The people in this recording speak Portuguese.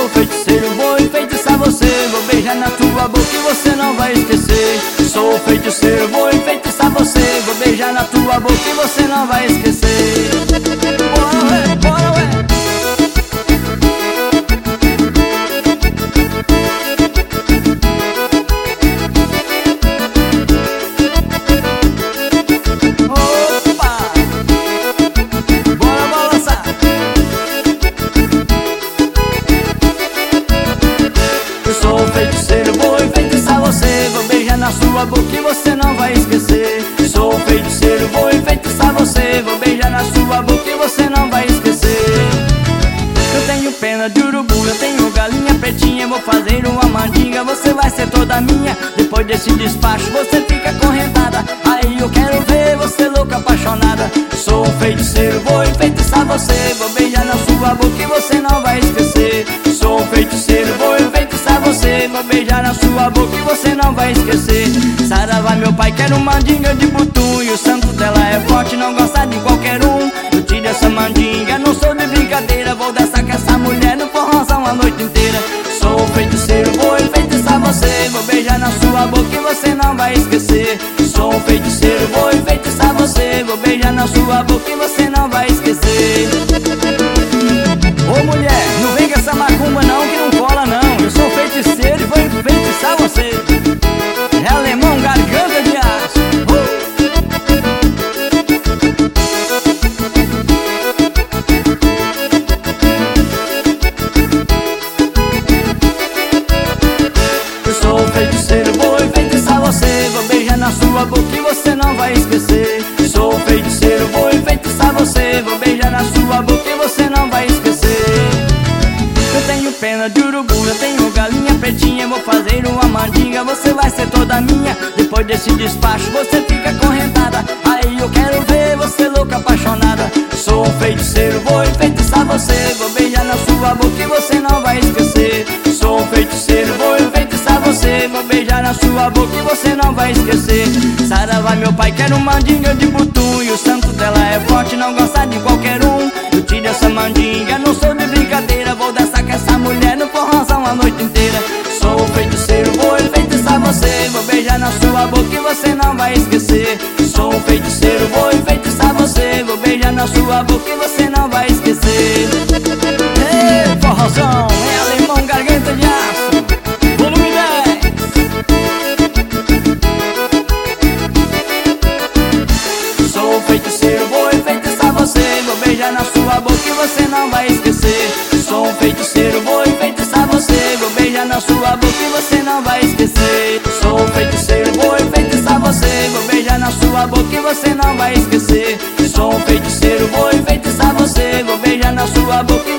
feiticeiro, vou enfeitiçar você. Vou beijar na tua boca e você não vai esquecer. Sou feiticeiro, vou enfeitiçar você. Vou beijar na tua boca e você não vai esquecer. Bora, ué, bora, ué. Sou feiticeiro, vou enfeitiçar você. Vou beijar na sua boca e você não vai esquecer. Sou feiticeiro, vou enfeitiçar você. Vou beijar na sua boca e você não vai esquecer. Eu tenho pena de urubu, eu tenho galinha pretinha. Vou fazer uma mandinga, você vai ser toda minha. Depois desse despacho você fica acorrentada. Aí eu quero ver você louca, apaixonada. Sou feiticeiro, vou enfeitiçar você. Vou beijar na sua boca e você não vai esquecer. Sou feiticeiro, vou enfeitiçar você. Vou beijar na sua boca e você não vai esquecer. Saravá, meu pai, quero mandinga de butum. E o santo dela é forte, não gosta de qualquer um. Eu tiro essa mandinga, não sou de brincadeira. Vou dançar com essa mulher no forrozão a noite inteira. Sou feiticeiro, vou enfeitiçar você. Vou beijar na sua boca e você não vai esquecer. Sou feiticeiro, vou enfeitiçar você. Vou beijar na sua boca e você não vai esquecer. Ô mulher, não vem com essa macumba não, que não cola não. Eu sou feiticeiro e vou enfeitiçar você. É alemão, garganta de aço. Eu sou feiticeiro, vou enfeitiçar você. Vou beijar na sua boca e você não vai esquecer. Sou feiticeiro, vou enfeitiçar você. Vou beijar na sua boca e você não vai esquecer. Eu tenho pena de urubu, eu tenho galinha pretinha. Vou fazer uma mandinga, você vai ser toda minha. Depois desse despacho você fica acorrentada. Aí eu quero ver você louca, apaixonada. Sou feiticeiro, vou enfeitiçar você. Vou beijar na sua boca e você não vai esquecer. Sou feiticeiro, vou enfeitiçar você. Vou beijar na sua boca e você não vai esquecer. Saravá, meu pai, quero mandinga de butum. E o santo dela é forte, não gosta de qualquer um. Eu tiro essa mandinga, não sou de brincadeira. Vou dançar com essa mulher no forrozão a noite inteira. Sou feiticeiro, vou enfeitiçar você. Vou beijar na sua boca e você não vai esquecer. Sou feiticeiro, vou enfeitiçar você. Vou beijar na sua boca e você não vai esquecer. Ei, forrozão, é alemão, garganta de aço. Volume 10. Sou feiticeiro, vou enfeitiçar você. Vou beijar na sua boca e você não vai esquecer. Sou feiticeiro, vou enfeitiçar você. Vou beijar na sua boca e você não vai esquecer. Sou feiticeiro, vou enfeitiçar você. Vou beijar na sua boca e você não vai esquecer. Sou feiticeiro, vou enfeitiçar você. Vou beijar na sua boca